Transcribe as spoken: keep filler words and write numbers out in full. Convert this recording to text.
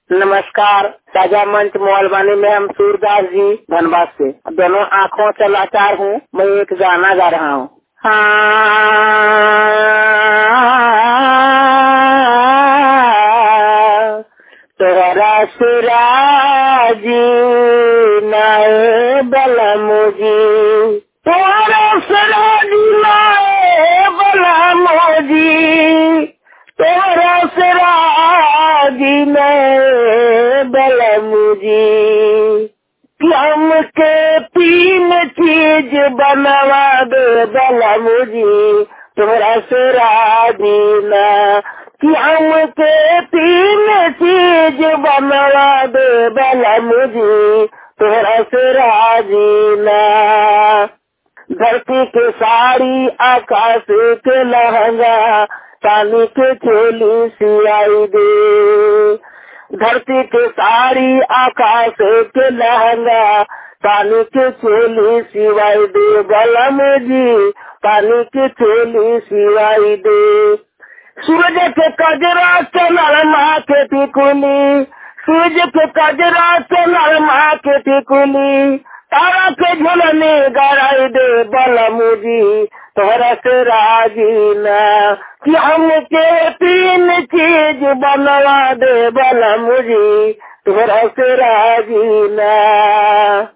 नमस्कार। साझा मंच मोहलवानी में हम सूरदास जी धनबाद से दोनों आँखों से लाचार हूँ। मैं एक गाना गा रहा हूँ। हाँ तोहरा सुराजी नाए बलमुजी, तोहरा सुराजी नाए बलमुजी, तोहरा सुराजी नाए बलमुजी। हम के तीन चीज बनवा दे बलमुजी, तोहरा सुराजी ना कि हम के तीन चीज बनवा दे बलमुजी, तोहरा सुराजी ना। धरती के साड़ी आकाश के लहंगा, तानी के चोली सियाई दे। धरती के साड़ी आकाश के लहंगा, तानी के चोली सिवाई दे बलमुजी, तानी के चोली सिवाई दे। सूरज के कजरा चंद्रमा के टिकुली, सूरज के कजरा चंद्रमा के टिकुली, तारा के झुलने गराई दे बलमुजी, तोहरा से राजी ना कि हम के तीन चीज बनवा दे बलमुजी, तोहरा से राजी ना।